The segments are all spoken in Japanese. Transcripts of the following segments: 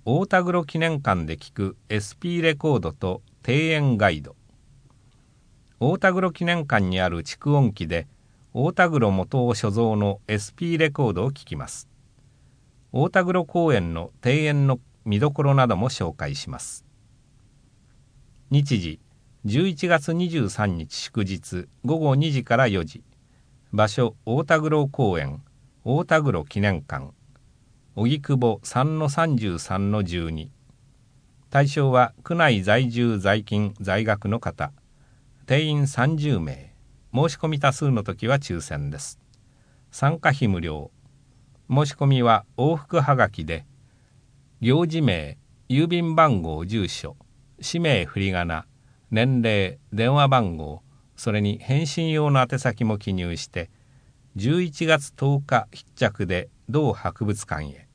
大田黒記念館で聞く SP レコードと庭園ガイド。大田黒記念館にある蓄音機で大田黒元尾所蔵の SP レコードを聞きます。大田黒公園の庭園の見どころなども紹介します。日時11月23日祝日午後2時から4時。場所大田黒公園大田黒記念館荻窪 3-33-12。対象は区内在住在勤在学の方。定員30名。申し込み多数の時は抽選です。参加費無料。申し込みは往復はがきで行事名、郵便番号、住所、氏名、振り仮名、年齢、電話番号、それに返信用の宛先も記入して11月10日必着で同博物館へ。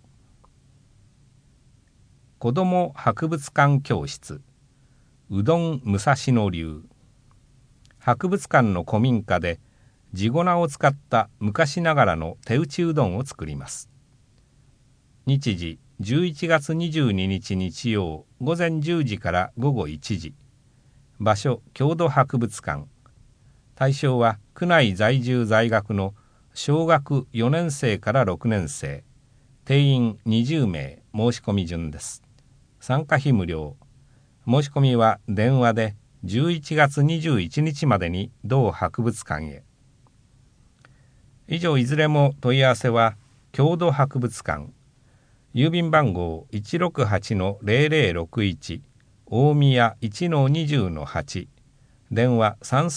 子ども博物館教室うどん武蔵野流。博物館の古民家で地粉を使った昔ながらの手打ちうどんを作ります。日時11月22日日曜午前10時から午後1時。場所郷土博物館。対象は区内在住在学の小学4年生から6年生。定員20名。申し込み順です。参加費無料。申し込みは電話で11月21日までに同博物館へ。以上いずれも問い合わせは郷土博物館。郵便番号 168-0061 大宮 1-20-8。電話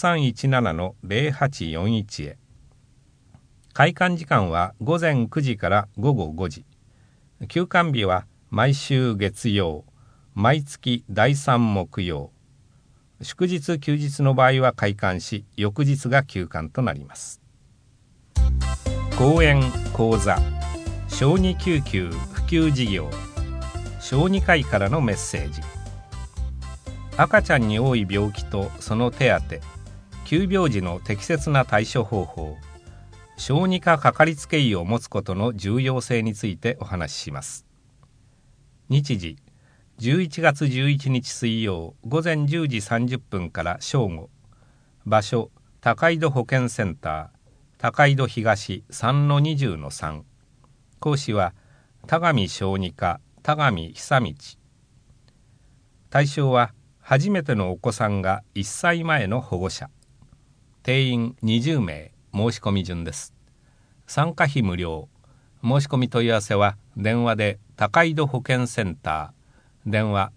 3317-0841 へ。開館時間は午前9時から午後5時。休館日は毎週月曜、毎月第3木曜。祝日休日の場合は開館し、翌日が休館となります。講演講座小児救急普及事業。小児科医からのメッセージ。赤ちゃんに多い病気とその手当、急病時の適切な対処方法、小児科かかりつけ医を持つことの重要性についてお話しします。日時11月11日水曜午前10時30分から正午。場所高井戸保健センター高井戸東 3-20-3。講師は田上小児科田上久道。対象は初めてのお子さんが1歳前の保護者。定員20名。申し込み順です。参加費無料。申し込み問い合わせは電話で高井戸保健センター電話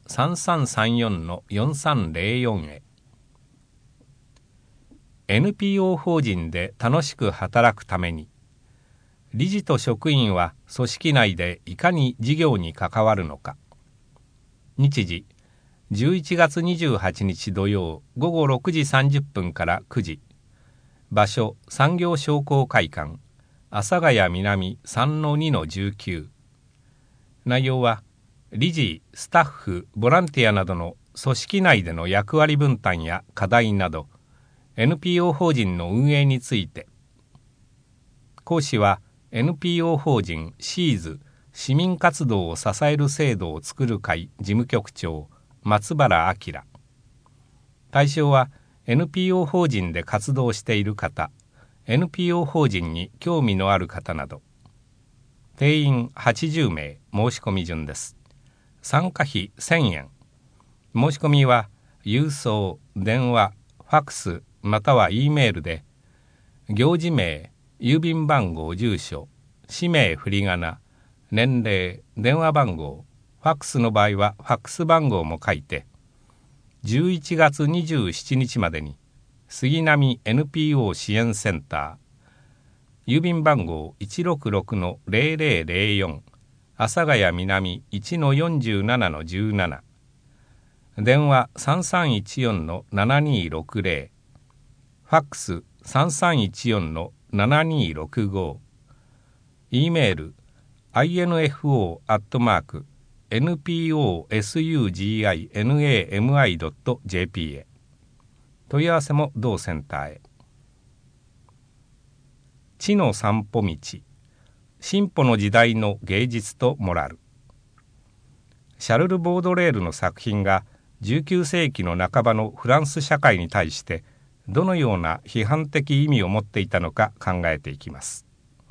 3334-4304 へ。 NPO 法人で楽しく働くために理事と職員は組織内でいかに事業に関わるのか。日時11月28日土曜午後6時30分から9時。場所産業商工会館阿佐ヶ谷南 3-2-19。内容は理事、スタッフ、ボランティアなどの組織内での役割分担や課題など NPO 法人の運営について。講師は NPO 法人シーズ市民活動を支える制度を作る会事務局長松原明。対象は NPO 法人で活動している方、NPO 法人に興味のある方など。定員80名。申し込み順です。参加費1000円。申し込みは郵送、電話、ファックスまたは E メールで行事名、郵便番号、住所、氏名、振り仮名、年齢、電話番号、ファックスの場合はファックス番号も書いて11月27日までに杉並 NPO 支援センター郵便番号 166-0004 阿佐ヶ谷南 1-47-17 電話 3314-7260 ファックス 3314-7265 E メール info@nposuginami.jp へ。問い合わせも同センターへ。知の散歩道、進歩の時代の芸術とモラル。 シャルル・ボードレールの作品が19世紀の半ばのフランス社会に対してどのような批判的意味を持っていたのか考えていきます。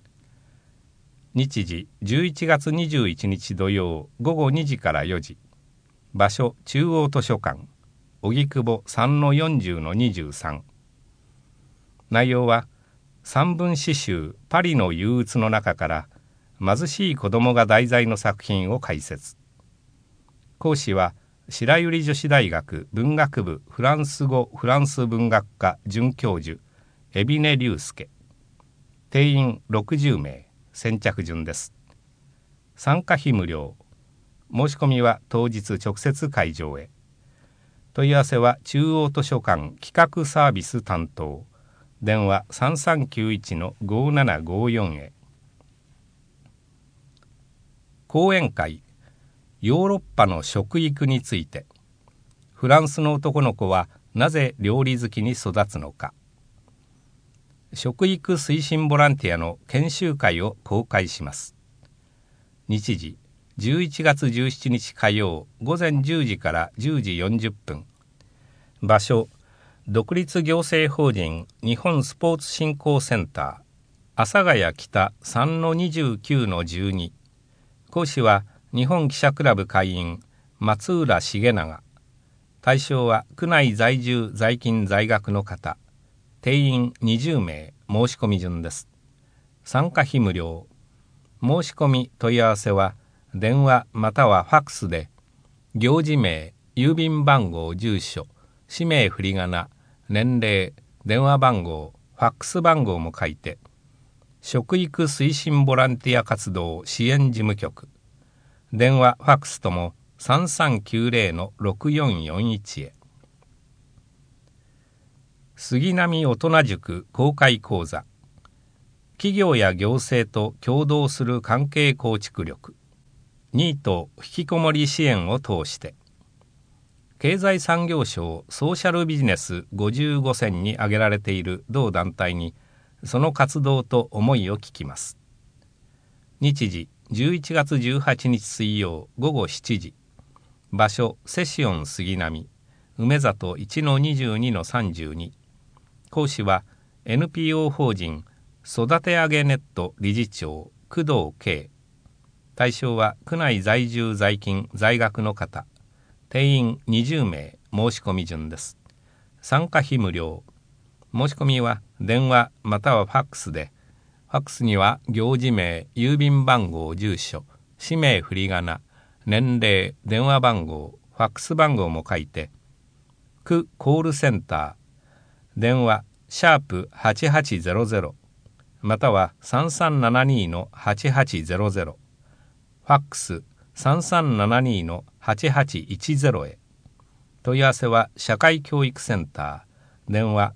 日時11月21日土曜午後2時から4時。場所中央図書館荻窪 3-40-23。内容は散文詩集パリの憂鬱の中から貧しい子供が題材の作品を解説。講師は白百合女子大学文学部フランス語フランス文学科准教授海老根隆介。定員60名、先着順です。参加費無料。申し込みは当日直接会場へ。問い合わせは中央図書館企画サービス担当。電話 3391-5754 へ。講演会ヨーロッパの食育について。フランスの男の子はなぜ料理好きに育つのか。食育推進ボランティアの研修会を公開します。日時11月17日火曜午前10時から10時40分。場所独立行政法人日本スポーツ振興センター阿佐ヶ谷北 3-29-12。講師は日本記者クラブ会員松浦重永。対象は区内在住在勤在学の方。定員20名、申し込み順です。参加費無料。申し込み問い合わせは電話またはファックスで行事名、郵便番号、住所、氏名振り仮名、年齢、電話番号、ファックス番号も書いて食育推進ボランティア活動支援事務局電話ファックスとも 3390-6441 へ。杉並大人塾公開講座企業や行政と共同する関係構築力ニート引きこもり支援を通して経済産業省ソーシャルビジネス55選に挙げられている同団体にその活動と思いを聞きます。日時11月18日水曜午後7時。場所セシオン杉並梅里 1-22-32。講師は NPO 法人育て上げネット理事長工藤圭。対象は区内在住在勤在学の方。定員20名、申し込み順です。参加費無料。申し込みは電話またはファックスで、ファックスには行事名、郵便番号、住所、氏名振り仮名、年齢、電話番号、ファックス番号も書いて、区コールセンター、電話#8800または 3372-8800、ファックス3372-8810へ。問い合わせは社会教育センター、電話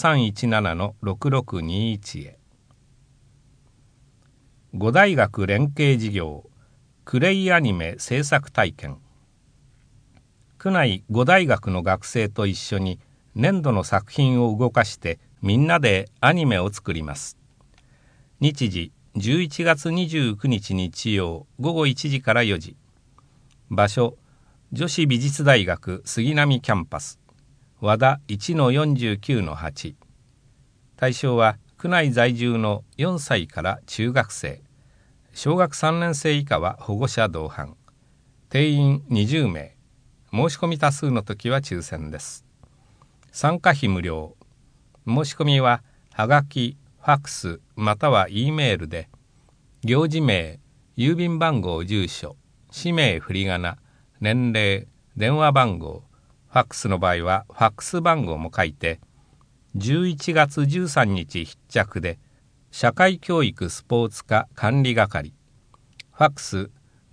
3317-6621 へ。5大学連携事業クレイアニメ制作体験。区内5大学の学生と一緒に年度の作品を動かしてみんなでアニメを作ります。日時11月29日日曜午後1時から4時。場所女子美術大学杉並キャンパス和田 1-49-8。対象は区内在住の4歳から中学生、小学3年生以下は保護者同伴。定員20名。申し込み多数の時は抽選です。参加費無料。申し込みははがき、ファックスまたは E メールで行事名、郵便番号、住所、氏名振り仮名、年齢、電話番号、ファックスの場合はファックス番号も書いて11月13日必着で社会教育スポーツ課管理係、ファックス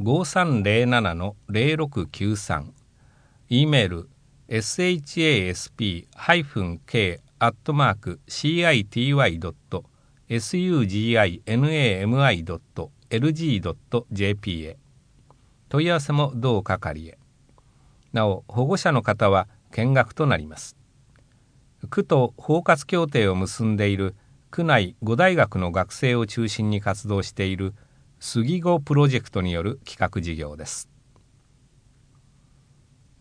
5307-0693、E メール shasp-k@citi.suginami.lg.jp へ。問い合わせも同係へ。なお保護者の方は見学となります。区と包括協定を結んでいる区内5大学の学生を中心に活動している杉語プロジェクトによる企画事業です。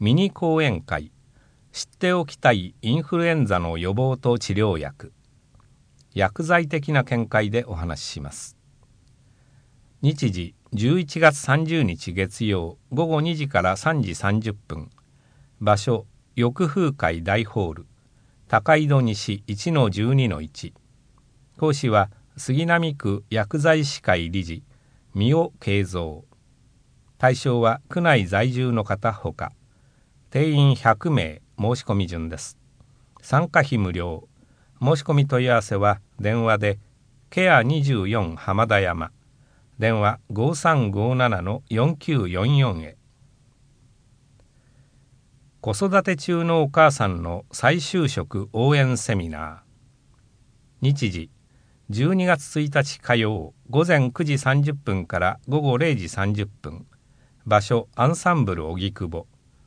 ミニ講演会、知っておきたいインフルエンザの予防と治療薬、薬剤的な見解でお話しします。日時11月30日月曜午後2時から3時30分、場所翼風会大ホール、高井戸西 1-12-1、講師は杉並区薬剤師会理事三尾慶三。対象は区内在住の方ほか、定員100名、申し込み順です。参加費無料。申し込み問い合わせは電話でケア24浜田山、電話 5357-4944 へ。子育て中のお母さんの再就職応援セミナー。日時12月1日火曜午前9時30分から午後0時30分、場所アンサンブル荻窪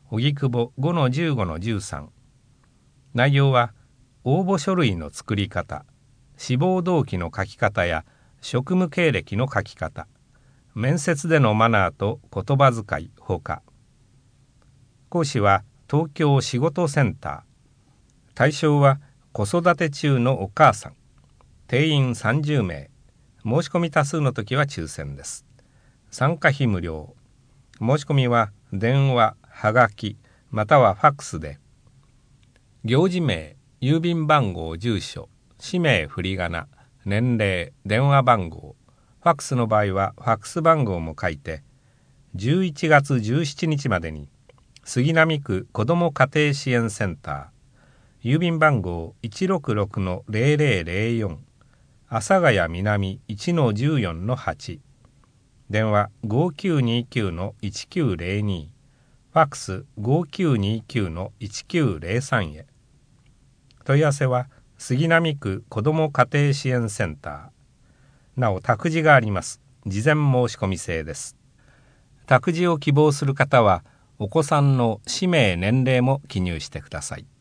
5-15-13。内容は応募書類の作り方、志望動機の書き方や職務経歴の書き方、面接でのマナーと言葉遣いほか。講師は東京仕事センター。対象は子育て中のお母さん。定員30名。申し込み多数の時は抽選です。参加費無料。申し込みは電話、はがき、またはファックスで。行事名、郵便番号、住所、氏名、振り仮名、年齢、電話番号、ファックスの場合はファックス番号も書いて、11月17日までに杉並区子ども家庭支援センター、郵便番号 166-0004、阿佐ヶ谷南 1-14-8、電話 5929-1902、ファックス 5929-1903 へ。問い合わせは杉並区子ども家庭支援センター。なお託児があります。事前申し込み制です。託児を希望する方はお子さんの氏名年齢も記入してください。